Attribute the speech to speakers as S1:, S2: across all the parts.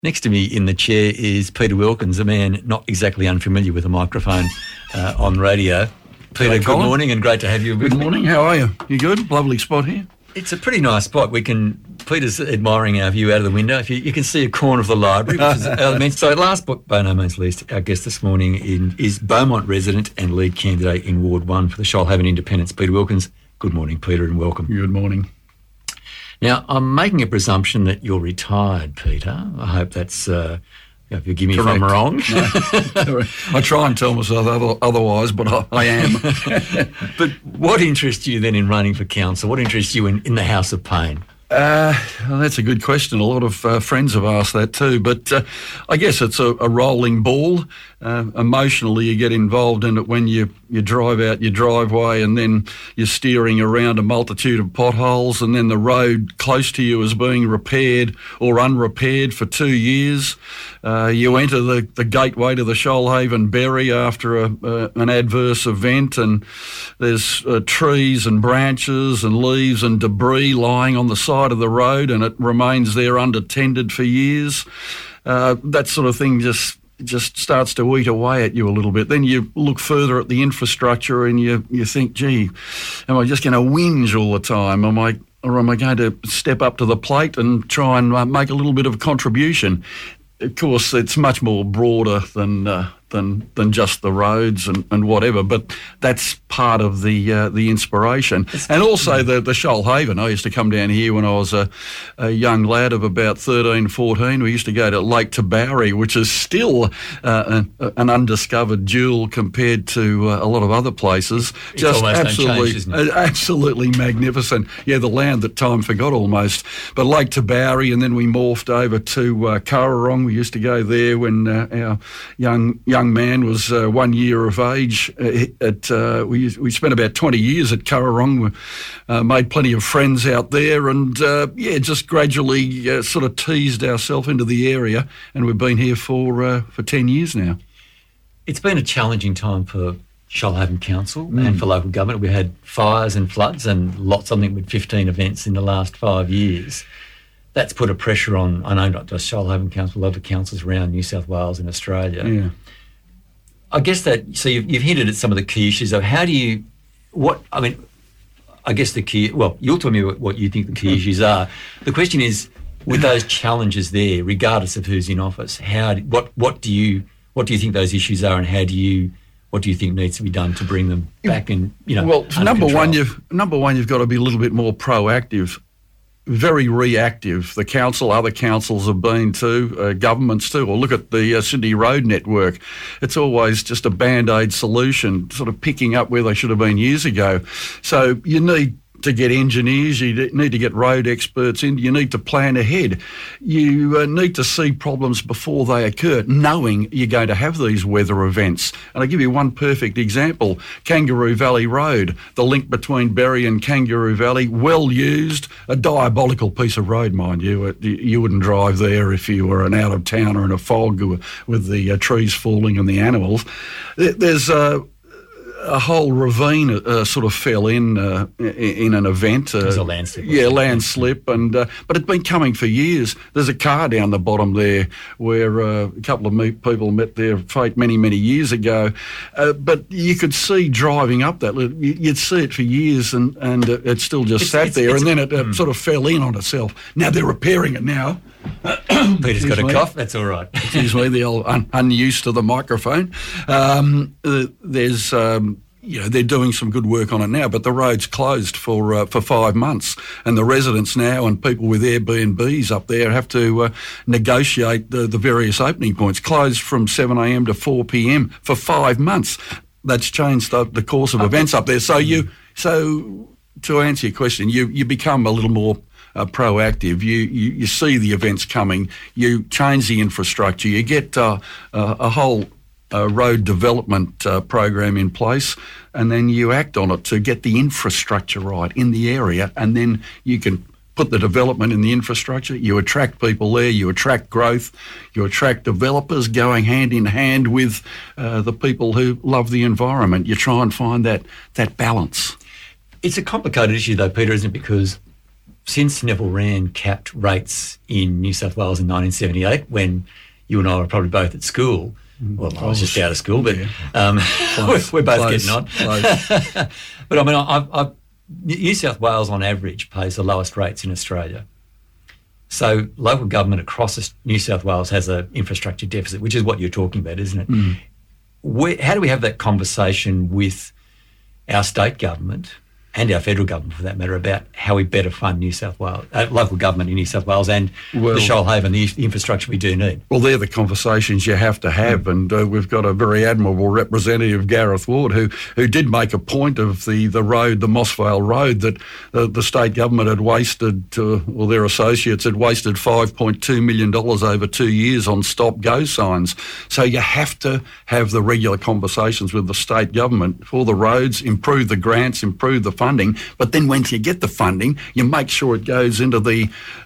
S1: Next to me in the chair is Peter Wilkins, a man not exactly unfamiliar with a microphone on radio. Peter, good morning and great to have you.
S2: Good morning, how are you? You good? Lovely spot here.
S1: It's a pretty nice spot. Peter's admiring our view out of the window. If you can see a corner of the library, which is immense. So last but by no means least, our guest this morning is Beaumont resident and lead candidate in Ward 1 for the Shoalhaven Independents, Peter Wilkins. Good morning, Peter, and welcome.
S2: Good morning.
S1: Now, I'm making a presumption that you're retired, Peter. I hope that's, forgive me if I'm wrong.
S2: No. I try and tell myself otherwise, but I am.
S1: But what interests you then in running for council? What interests you in the House of Pain?
S2: Well, that's a good question. A lot of friends have asked that too, but I guess it's a rolling ball. Emotionally, you get involved in it when you drive out your driveway and then you're steering around a multitude of potholes, and then the road close to you is being repaired or unrepaired for 2 years. You enter the gateway to the Shoalhaven Berry after an adverse event, and there's trees and branches and leaves and debris lying on the side of the road, and it remains there unattended for years. That sort of thing just starts to eat away at you a little bit. Then you look further at the infrastructure and you think, gee, am I just going to whinge all the time? Am I going to step up to the plate and try and make a little bit of a contribution? Of course, it's much more broader than just the roads and whatever, but that's part of the inspiration. And also the Shoalhaven. I used to come down here when I was a young lad of about 13, 14. We used to go to Lake Tabourie, which is still an undiscovered jewel compared to a lot of other places.
S1: It's just absolutely, isn't it?
S2: Absolutely magnificent. Yeah, the land that time forgot almost. But Lake Tabourie, and then we morphed over to Currarong. We used to go there when our young man was 1 year of age. We spent about 20 years at Currarong. We made plenty of friends out there, and just gradually sort of teased ourselves into the area, and we've been here for 10 years now.
S1: It's been a challenging time for Shoalhaven Council and for local government. We had fires and floods and something with 15 events in the last 5 years. That's put a pressure on, I know, not just Shoalhaven Council, other councils around New South Wales and Australia.
S2: Yeah.
S1: I guess so you've hinted at some of the key issues of I guess the key, well, you'll tell me what you think the key issues are. The question is, with those challenges there, regardless of who's in office, what do you think those issues are, and what do you think needs to be done to bring them back in,
S2: Well, number one, you've got to be a little bit more proactive. Very reactive. The council, other councils have been too, governments too. Or look at the Sydney Road Network. It's always just a band-aid solution, sort of picking up where they should have been years ago. So you need to get engineers, you need to get road experts in, you need to plan ahead. You need to see problems before they occur, knowing you're going to have these weather events. And I'll give you one perfect example. Kangaroo Valley Road, the link between Berry and Kangaroo Valley, well used, a diabolical piece of road, mind you. You wouldn't drive there if you were an out-of-towner in a fog with the trees falling and the animals. There's a whole ravine sort of fell in an event.
S1: It was a landslip.
S2: Yeah, landslip, but it's been coming for years. There's a car down the bottom there where a couple of people met their fate many, many years ago. But you could see driving up that, you'd see it for years, and it still just sat there, and then it sort of fell in on itself. Now they're repairing it now.
S1: Peter's got a cough, that's all right.
S2: Excuse me, the old unused to the microphone. They're doing some good work on it now, but the road's closed for 5 months, and the residents now and people with Airbnbs up there have to negotiate the various opening points. Closed from 7 a.m. to 4 p.m. for 5 months. That's changed the course of events up there. So to answer your question, you become a little more proactive. You see the events coming, you change the infrastructure, you get a whole road development program in place, and then you act on it to get the infrastructure right in the area, and then you can put the development in the infrastructure, you attract people there, you attract growth, you attract developers going hand in hand with the people who love the environment. You try and find that balance.
S1: It's a complicated issue though, Peter, isn't it? Because since Neville Wran capped rates in New South Wales in 1978, when you and I were probably both at school. Well, I was just out of school, but we're both getting on. But I mean, New South Wales on average pays the lowest rates in Australia. So local government across New South Wales has an infrastructure deficit, which is what you're talking about, isn't it? How do we have that conversation with our state government and our federal government, for that matter, about how we better fund New South Wales, local government in New South Wales and the Shoalhaven, the infrastructure we do need? Well,
S2: they're the conversations you have to have, and we've got a very admirable representative, Gareth Ward, who did make a point of the road, the Mossvale Road, that the state government had wasted, or their associates had wasted $5.2 million over 2 years on stop-go signs. So you have to have the regular conversations with the state government for the roads, improve the grants, improve the funding, but then once you get the funding, you make sure it goes into that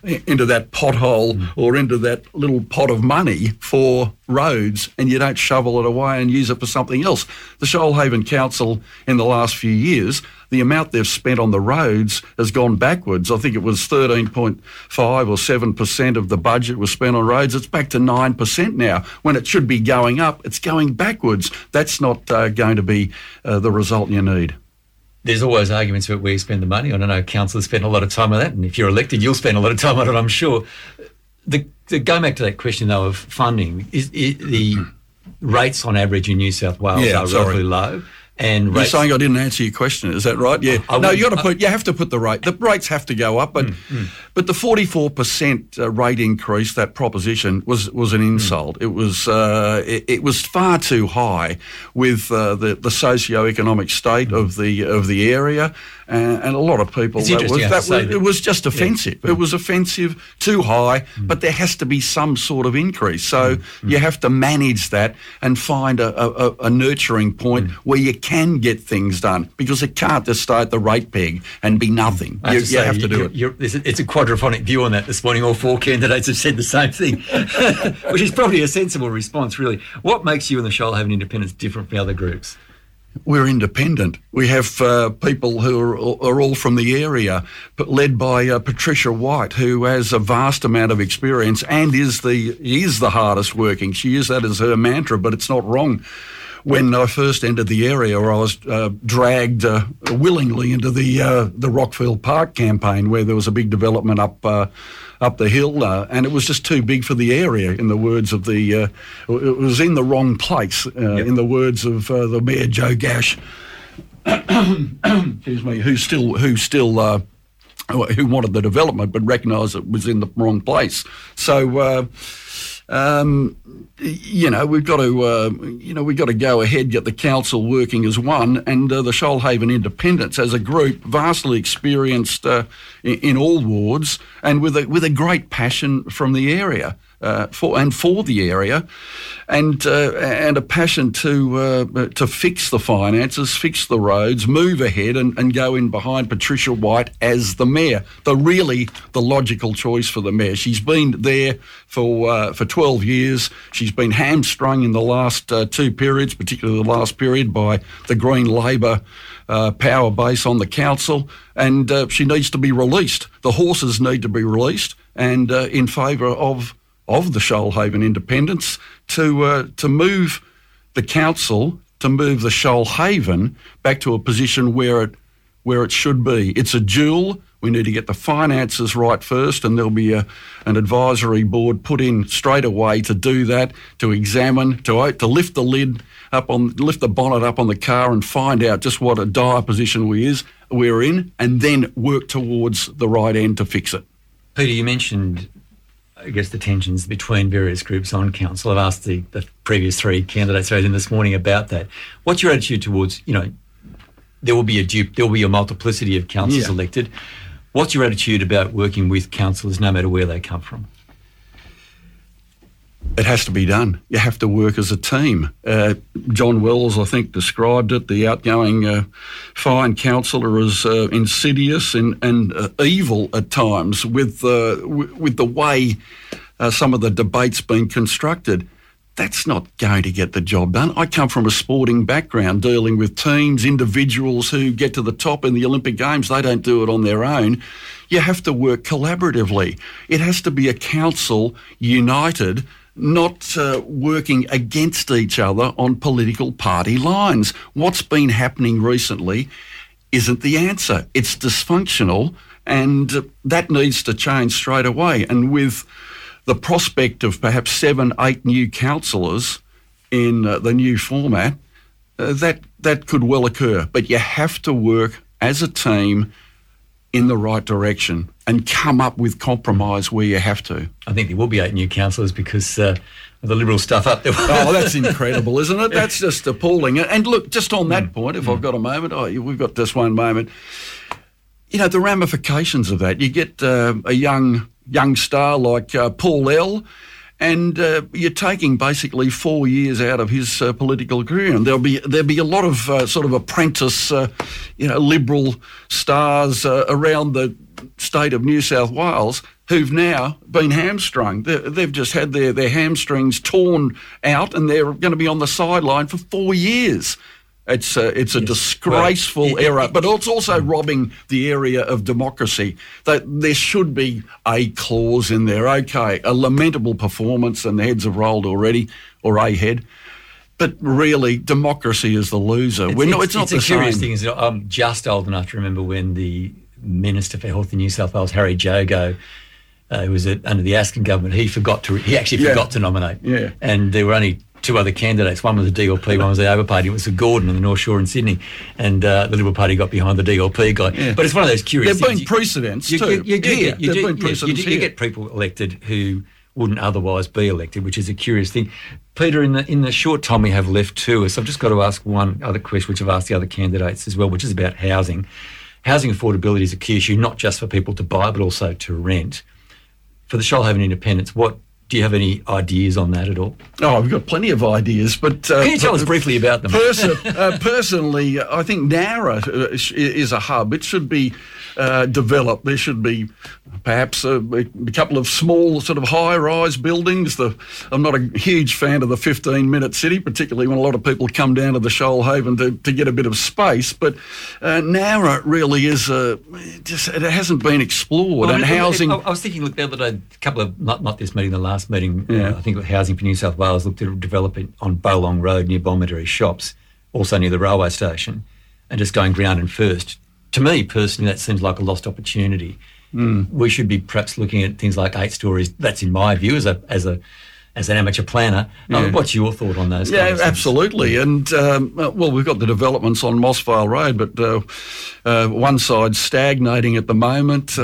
S2: pothole or into that little pot of money for roads, and you don't shovel it away and use it for something else. The Shoalhaven Council in the last few years, the amount they've spent on the roads has gone backwards. I think it was 13.5 or 7% of the budget was spent on roads. It's back to 9% now. When it should be going up, it's going backwards. That's not going to be the result you need.
S1: There's always arguments about where you spend the money. I don't know, councillors spend a lot of time on that, and if you're elected, you'll spend a lot of time on it, I'm sure. Going back to that question, though, of funding, the rates on average in New South Wales are relatively low. And
S2: you're saying I didn't answer your question, is that right? Yeah. You have to put the rate. The rates have to go up, but the 44% rate increase, that proposition was an insult. It was far too high with the socio-economic state of the area, and a lot of people. It was just offensive. Yeah. It was offensive, too high, but there has to be some sort of increase. So you have to manage that and find a nurturing point where you can get things done, because it can't just stay at the rate peg and be nothing. You have to do it.
S1: It's a quadraphonic view on that this morning. All four candidates have said the same thing, which is probably a sensible response, really. What makes you and the Shoalhaven Independents different from the other groups?
S2: We're independent. We have people who are all from the area, but led by Patricia White, who has a vast amount of experience and is the hardest working. She used that as her mantra, but it's not wrong. When I first entered the area, I was dragged willingly into the Rockfield Park campaign, where there was a big development up the hill, and it was just too big for the area, in the words of it was in the wrong place, in the words of the Mayor Joe Gash, excuse me, who wanted the development but recognised it was in the wrong place. So we've got to go ahead, get the council working as one, and the Shoalhaven Independents as a group, vastly experienced in all wards, and with a great passion from the area. For the area, and a passion to fix the finances, fix the roads, move ahead, and go in behind Patricia White as the mayor. The logical choice for the mayor. She's been there for 12 years. She's been hamstrung in the last two periods, particularly the last period, by the Green Labor power base on the council, and she needs to be released. The horses need to be released, and in favour of the Shoalhaven Independents to move the council, to move the Shoalhaven back to a position where it should be. It's a jewel. We need to get the finances right first, and there'll be an advisory board put in straight away to do that, to examine, to lift the lid lift the bonnet up on the car and find out just what a dire position we're in, and then work towards the right end to fix it.
S1: Peter, you mentioned, I guess, the tensions between various groups on council. I've asked the previous three candidates who in this morning about that. What's your attitude towards, there will be a multiplicity of councillors elected. What's your attitude about working with councillors no matter where they come from?
S2: It has to be done. You have to work as a team. John Wells, I think, described it, the outgoing fine councillor, as insidious and evil at times with the way some of the debate's been constructed. that's not going to get the job done. I come from a sporting background dealing with teams, individuals who get to the top in the Olympic Games. They don't do it on their own. You have to work collaboratively. It has to be a council united, not working against each other on political party lines. What's been happening recently isn't the answer. It's dysfunctional, and that needs to change straight away. And with the prospect of perhaps 7, 8 new councillors in the new format, that could well occur. But you have to work as a team in the right direction and come up with compromise where you have to.
S1: I think there will be 8 new councillors because of the Liberal stuff up there.
S2: Oh, that's incredible, isn't it? That's just appalling. And look, just on that point, if I've got a moment, we've got just one moment. You know, the ramifications of that, you get a young star like Paul L, and you're taking basically 4 years out of his political career, and there'll be a lot of sort of apprentice, Liberal stars around the state of New South Wales who've now been hamstrung. They've just had their hamstrings torn out, and they're going to be on the sideline for 4 years. It's a disgraceful error, but it's also robbing the area of democracy. That there should be a clause in there. Okay, a lamentable performance, and the heads have rolled already, or a head. But really, democracy is the loser. It's not the same.
S1: Curious thing is, I'm just old enough to remember when the Minister for Health in New South Wales, Harry Jogo, who was under the Askin government, he actually forgot to nominate.
S2: Yeah.
S1: And there were only 2 other candidates. One was the DLP, one was the Labor Party. It was Sir Gordon in the North Shore in Sydney, and the Liberal Party got behind the DLP guy. Yeah. But it's one of those curious
S2: things.
S1: There
S2: have been precedents too.
S1: You get people elected who wouldn't otherwise be elected, which is a curious thing. Peter, in the short time we have left to us, I've just got to ask one other question, which I've asked the other candidates as well, which is about housing. Housing affordability is a key issue, not just for people to buy, but also to rent. For the Shoalhaven Independents, do you have any ideas on that at all?
S2: Oh, I've got plenty of ideas, but...
S1: Can you tell us briefly about them?
S2: Personally, I think Nowra is a hub. It should be developed. There should be perhaps a couple of small sort of high-rise buildings. I'm not a huge fan of the 15-minute city, particularly when a lot of people come down to the Shoalhaven to get a bit of space. But Nowra really is it hasn't been explored.
S1: Well,
S2: and housing...
S1: I was thinking, look, the other day, a couple of, not this meeting, the last meeting, I think Housing for New South Wales looked at developing on Bowlong Road near Bombadary Shops, also near the railway station, and just going ground and first. To me, personally, that seems like a lost opportunity. We should be perhaps looking at things like 8 stories. That's in my view as an amateur planner. What's your thought on those?
S2: Yeah, absolutely. And we've got the developments on Mossvale Road, but one side's stagnating at the moment.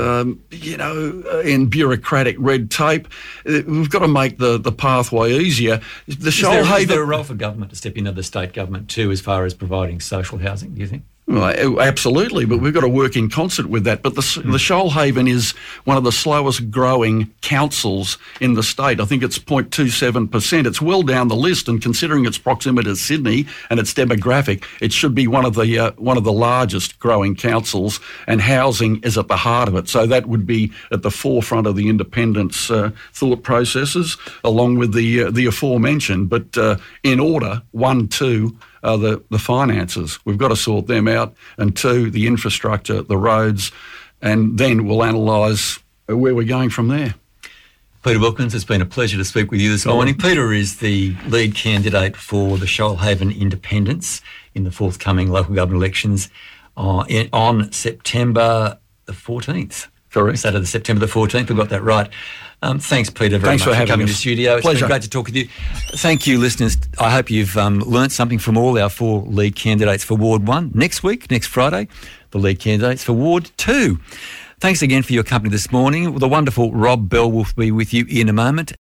S2: In bureaucratic red tape, we've got to make the pathway easier.
S1: Is there a role for government to step in, the state government too, as far as providing social housing? Do you think?
S2: Well, absolutely, but we've got to work in concert with that. But the Shoalhaven is one of the slowest growing councils in the state. I think it's 0.27%. It's well down the list, and considering its proximity to Sydney and its demographic, it should be one of the largest growing councils, and housing is at the heart of it. So that would be at the forefront of the independents' thought processes, along with the aforementioned. But in order, 1, 2. The finances. We've got to sort them out. And 2, the infrastructure, the roads, and then we'll analyse where we're going from there.
S1: Peter Wilkins, it's been a pleasure to speak with you this morning. Peter is the lead candidate for the Shoalhaven Independents in the forthcoming local government elections on September the 14th.
S2: Correct.
S1: Saturday, September the 14th. We've got that right. Thanks, Peter, very much for coming to the studio. It's been great to talk with you. Thank you, listeners. I hope you've learnt something from all our 4 lead candidates for Ward 1. Next Friday, the lead candidates for Ward 2. Thanks again for your company this morning. The wonderful Rob Bell will be with you in a moment.